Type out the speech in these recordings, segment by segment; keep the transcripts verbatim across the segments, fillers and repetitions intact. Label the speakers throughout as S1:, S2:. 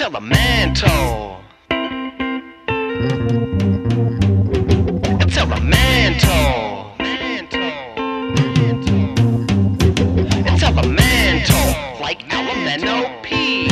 S1: It's elemental. It's elemental. It's elemental, like elemental P.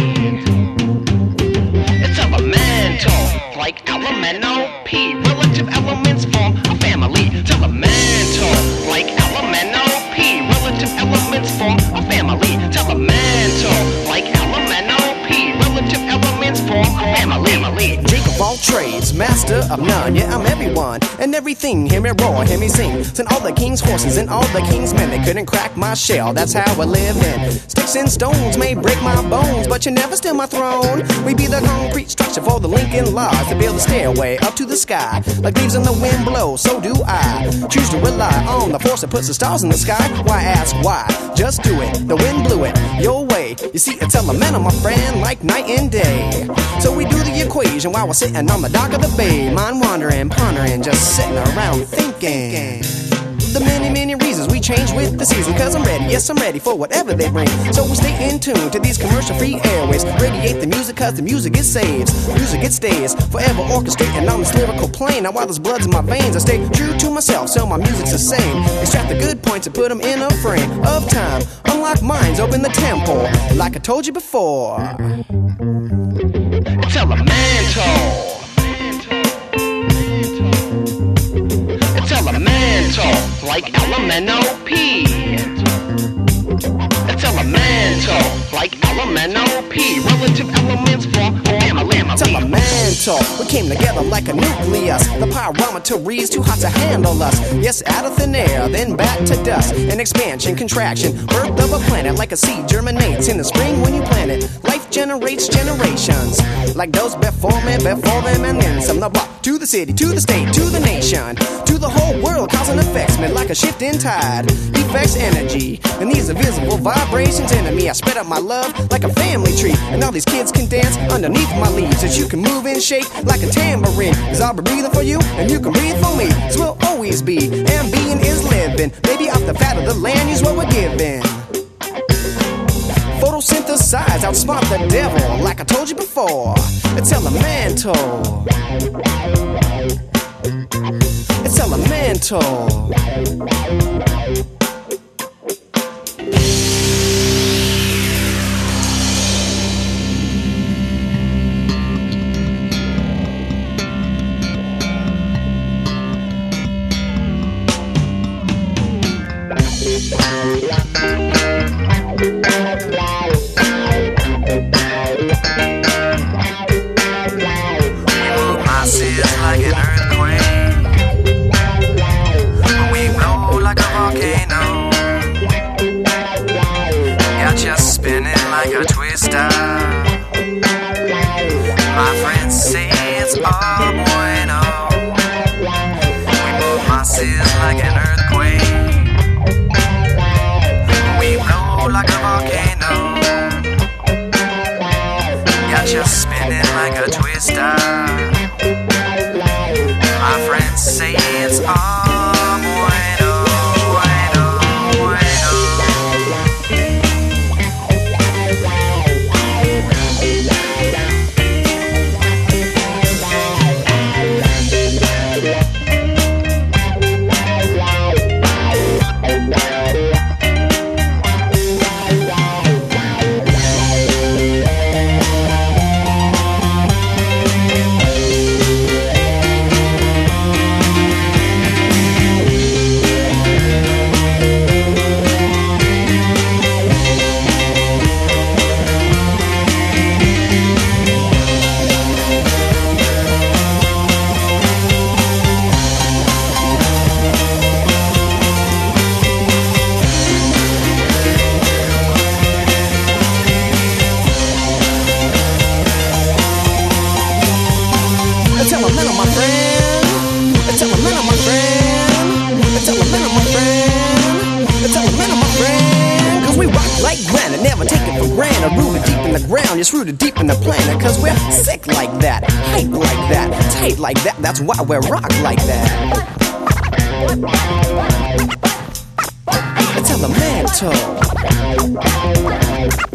S1: It's elemental, like elemental P. Relative elements form a family. It's elemental, like elemental P. Relative elements form a family. It's elemental, like elemental P. Relative elements form a family.
S2: Jack of all trades, master of none. Yeah, I'm everyone and everything. Hear me roar, hear me sing. Send all the king's horses and all the king's men. They couldn't crack my shell, that's how I live in. Sticks and stones may break my bones, but you never steal my throne. We be the concrete structure for the Lincoln Lodge to build a stairway up to the sky. Like leaves in the wind blow, so do I. Choose to rely on the force that puts the stars in the sky. Why ask why? Just do it, the wind blew it your way. You see, it's elemental, my friend, like night and day. So we do the equation while we're sitting on the dock of the bay. Mind wandering, pondering, just sitting around thinking. The many, many reasons we change with the season. Cause I'm ready, yes I'm ready for whatever they bring. So we stay in tune to these commercial-free airways. Radiate the music cause the music it saves. Music it stays, forever orchestrating on this lyrical plane. Now while there's bloods in my veins, I stay true to myself, so my music's the same. Extract the good points and put them in a frame of time. Unlock minds, open the temple, like I told you before.
S1: It's elemental. It's elemental, like elemental P. It's elemental, like elemental P. Relative elements form a family.
S2: It's elemental. We came together like a nucleus. The pyrometery's too hot to handle us. Yes, out of thin air, then back to dust. An expansion, contraction, birth of a planet. Like a seed germinates in the spring when you plant it. Life generates generations, like those before me, before them, and then some. The block to the city, to the state, to the nation, to the whole world, causing effects, man, like a shifting tide. Effects energy, and these invisible vibrations into me. I spread out my love like a family tree, and all these kids can dance underneath my leaves. That you can move and shake like a tambourine. Cause I'll be breathing for you, and you can breathe for me. So we'll always be, and being is living. Baby, off the fat of the land is what we're giving. Photosynthesize, outsmart the devil, like I told you before. It's elemental. It's elemental.
S3: Like an earthquake, we blow like a volcano. Got you spinning like a twister. My friends say it's all bueno. We move masses like an earthquake. We blow like a volcano. Got you spinning like a twister. My friends say it's all bueno, bueno, bueno.
S2: It's elemental, my friend. It's elemental, my friend. It's elemental, my friend. It's elemental, my friend. Cause we rock like granite, never take it for granted. Rooted deep in the ground, just rooted deep in the planet. Cause we're sick like that, hype like that, tight like that. That's why we're rock like that. It's elemental.